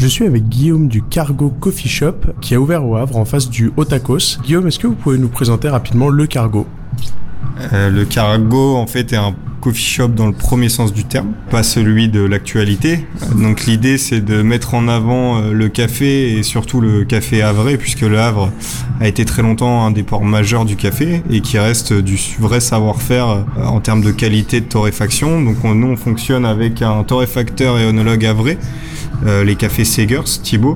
Je suis avec Guillaume du Cargo Coffee Shop qui a ouvert au Havre en face du Otakos. Guillaume, est-ce que vous pouvez nous présenter rapidement le Cargo ? Le Cargo, en fait, est un coffee shop dans le premier sens du terme, pas celui de l'actualité. Donc l'idée, c'est de mettre en avant le café et surtout le café havrais, puisque le Havre a été très longtemps un des ports majeurs du café et qui reste du vrai savoir-faire en termes de qualité de torréfaction. Donc nous, on fonctionne avec un torréfacteur et œnologue havrais, les cafés Segers, Thibaut,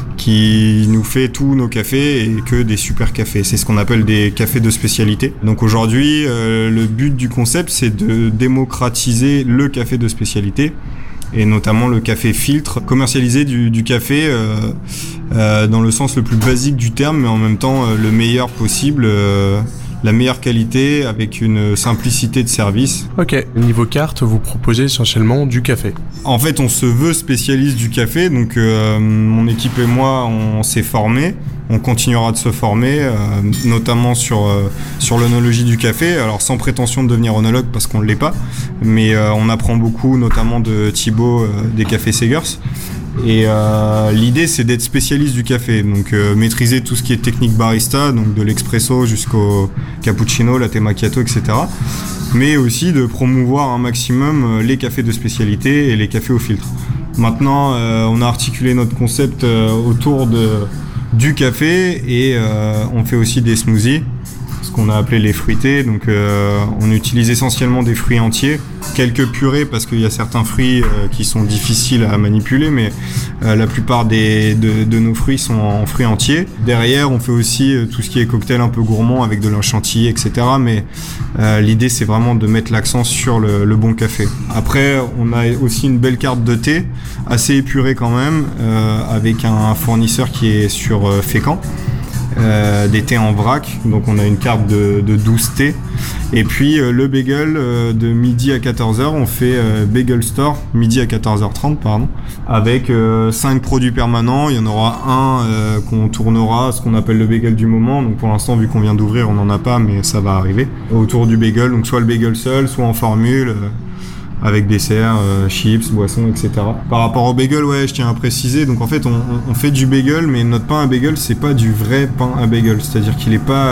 qui nous fait tous nos cafés et que des super cafés. C'est ce qu'on appelle des cafés de spécialité. Donc aujourd'hui, le but du concept, c'est de démocratiser le café de spécialité et notamment le café filtre, commercialiser du café dans le sens le plus basique du terme, mais en même temps le meilleur possible, la meilleure qualité avec une simplicité de service. Ok, niveau carte, vous proposez essentiellement du café. En fait, on se veut spécialiste du café, donc mon équipe et moi, on s'est formés. On continuera de se former, notamment sur l'œnologie du café. Alors sans prétention de devenir œnologue parce qu'on ne l'est pas, mais on apprend beaucoup, notamment de Thibaut des cafés Segers. Et l'idée, c'est d'être spécialiste du café, donc maîtriser tout ce qui est technique barista, donc de l'expresso jusqu'au cappuccino, latte macchiato, etc. Mais aussi de promouvoir un maximum les cafés de spécialité et les cafés au filtre. Maintenant, on a articulé notre concept autour du café et on fait aussi des smoothies, ce qu'on a appelé les fruités. Donc on utilise essentiellement des fruits entiers, quelques purées parce qu'il y a certains fruits qui sont difficiles à manipuler, mais la plupart de nos fruits sont en fruits entiers. Derrière, on fait aussi tout ce qui est cocktail un peu gourmand avec de la chantilly, etc. Mais l'idée, c'est vraiment de mettre l'accent sur le bon café. Après, on a aussi une belle carte de thé, assez épurée quand même, avec un fournisseur qui est sur Fécamp. Des thés en vrac, donc on a une carte de 12 thés. Et puis le bagel de midi à 14h, on fait Bagel Store, midi à 14h30, pardon, avec 5 produits permanents. Il y en aura un qu'on tournera, ce qu'on appelle le bagel du moment. Donc pour l'instant, vu qu'on vient d'ouvrir, on n'en a pas, mais ça va arriver. Autour du bagel, donc soit le bagel seul, soit en formule, avec dessert, chips, boissons, etc. Par rapport au bagel, ouais, je tiens à préciser, donc en fait on fait du bagel, mais notre pain à bagel, c'est pas du vrai pain à bagel, c'est-à-dire qu'il est pas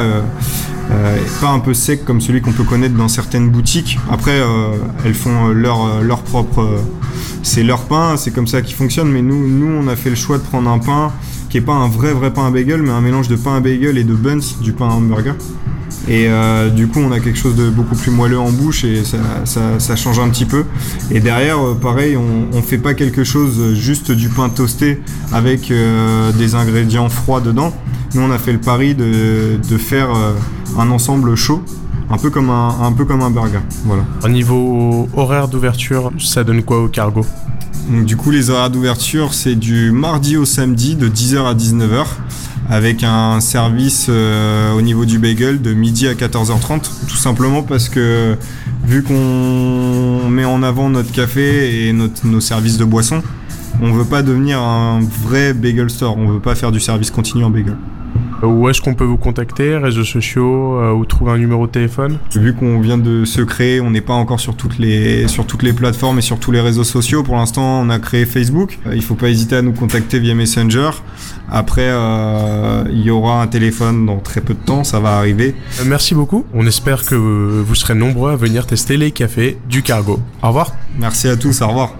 un peu sec comme celui qu'on peut connaître dans certaines boutiques. Après, elles font leur propre, c'est leur pain, c'est comme ça qu'ils fonctionnent, mais nous on a fait le choix de prendre un pain qui est pas un vrai pain à bagel, mais un mélange de pain à bagel et de buns, du pain à hamburger. Et du coup on a quelque chose de beaucoup plus moelleux en bouche et ça change un petit peu. Et derrière pareil, on fait pas quelque chose juste du pain toasté avec des ingrédients froids dedans. Nous on a fait le pari de faire un ensemble chaud, un peu comme un burger. Voilà. Au niveau horaire d'ouverture, ça donne quoi au Cargo ? Donc, du coup les horaires d'ouverture, c'est du mardi au samedi de 10h à 19h. Avec un service au niveau du bagel de midi à 14h30, tout simplement parce que vu qu'on met en avant notre café et nos services de boissons, on veut pas devenir un vrai bagel store, on veut pas faire du service continu en bagel. Où est-ce qu'on peut vous contacter, réseaux sociaux, ou trouver un numéro de téléphone ? Vu qu'on vient de se créer, on n'est pas encore sur toutes les plateformes et sur tous les réseaux sociaux. Pour l'instant, on a créé Facebook. Il faut pas hésiter à nous contacter via Messenger. Après, il y aura un téléphone dans très peu de temps, ça va arriver. Merci beaucoup. On espère que vous serez nombreux à venir tester les cafés du Cargo. Au revoir. Merci à tous, au revoir.